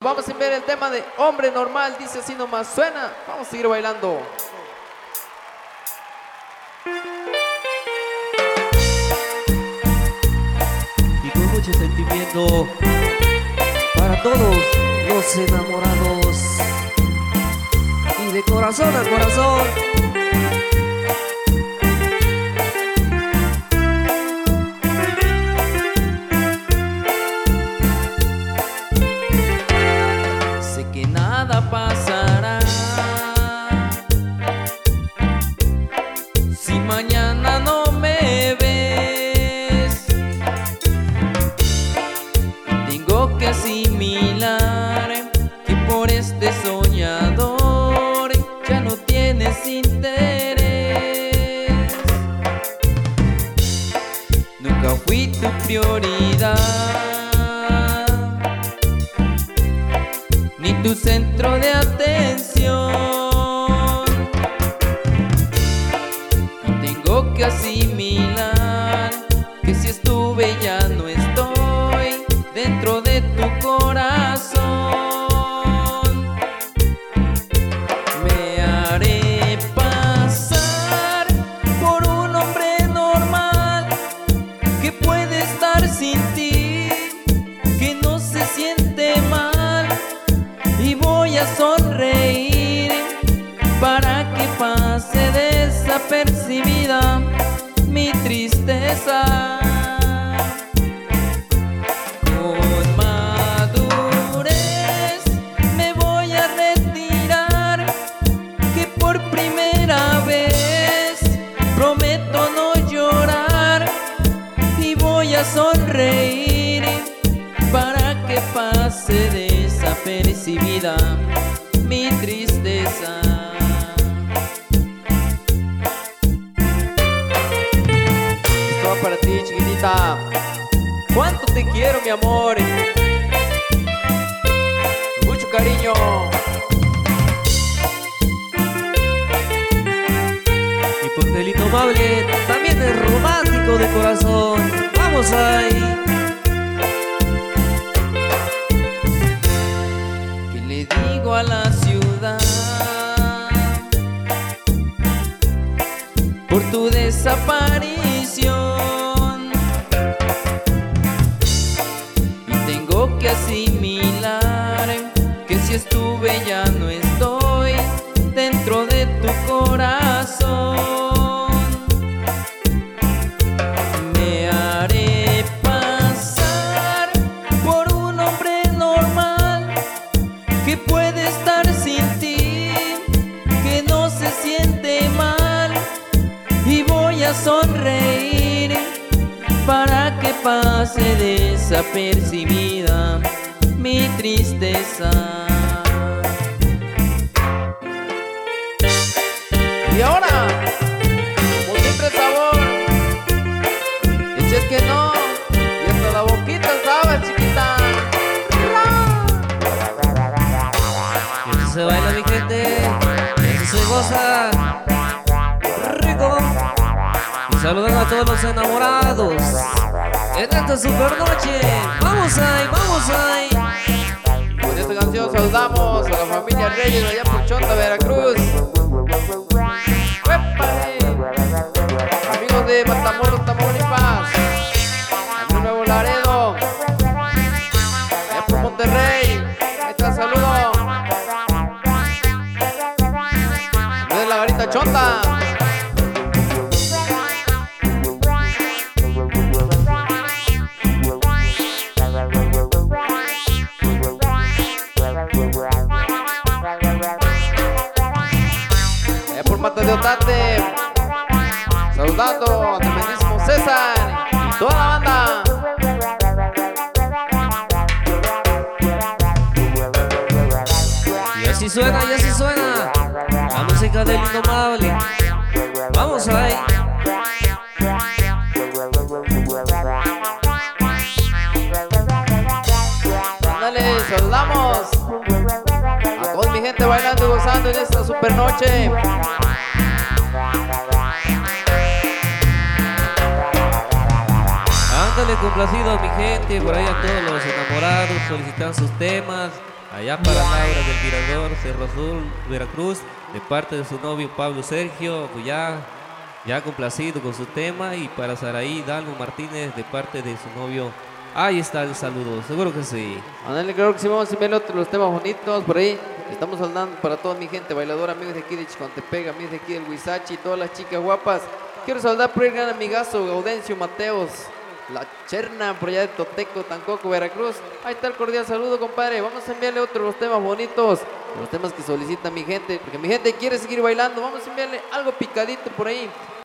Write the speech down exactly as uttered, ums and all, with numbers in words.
Vamos a ver el tema de Hombre Normal, dice así nomás, suena. Vamos a seguir bailando. Y con mucho sentimiento para todos los enamorados y de corazón a corazón. Sé que nada pasará si mañana no me ves. Tengo que asimilar que por este soñador ya no tienes interés. Nunca fui tu prioridad, ni tu centro de atención. Y tengo que asimilar que si estuve ya no estoy dentro de tu corazón. Me haré pasar por un hombre normal que puede estar sin ti, que no se siente mal, y voy a sonreír para que pase desapercibida mi tristeza. Con madurez me voy a retirar, que por primera vez prometo no llorar, y voy a sonreír para que pase desapercibida mi tristeza. Esto va para ti, chiquitita. Cuánto te quiero, mi amor. Mucho cariño. Y porque el indomable también es romántico de corazón. Vamos ahí. Le digo a la ciudad por tu desaparición, y tengo que asimilar que si estuve ya no estoy dentro de tu corazón. Me haré pasar por un hombre normal que puede estar sin ti, que no se siente mal, y voy a sonreír para que pase desapercibida mi tristeza. Y ahora, como siempre, sabor, dices que no, y hasta la boquita estaba chiquita. Se baila, mi gente, eso se goza rico. Y saludando a todos los enamorados en esta super noche. Vamos ahí, vamos ahí. Con esta canción saludamos a la familia Reyes allá por Chonta, Veracruz. ¡Épale! Amigos de Matamoros, Tamaulipas, a Nuevo Laredo, allá por Monterrey. Ahí está, saludo. De la garita Chonta. Allá por Mata de Otate, saludando al tremendísimo César y toda la banda. Y así suena, y así suena la música del indomable. Vamos ahí. Ándale, saludamos a toda mi gente bailando y gozando en esta super noche. Ándale, complacido a mi gente, por ahí a todos los enamorados, solicitan sus temas. Allá para Laura del Mirador, Cerro Azul, Veracruz, de parte de su novio Pablo Sergio, pues ya, ya complacido con su tema. Y para Saraí Dalmo Martínez, de parte de su novio. Ahí está el saludo, seguro que sí. Ándale, claro que sí, vamos a enviarle otros los temas bonitos por ahí. Estamos saludando para toda mi gente bailadora, amigos de aquí de Chicontepec, amigos de aquí del Huizachi, todas las chicas guapas. Quiero saludar por el gran amigazo Gaudencio Mateos, la Cherna, por allá de Toteco, Tancoco, Veracruz. Ahí está el cordial saludo, compadre. Vamos a enviarle otros los temas bonitos, los temas que solicita mi gente, porque mi gente quiere seguir bailando. Vamos a enviarle algo picadito por ahí.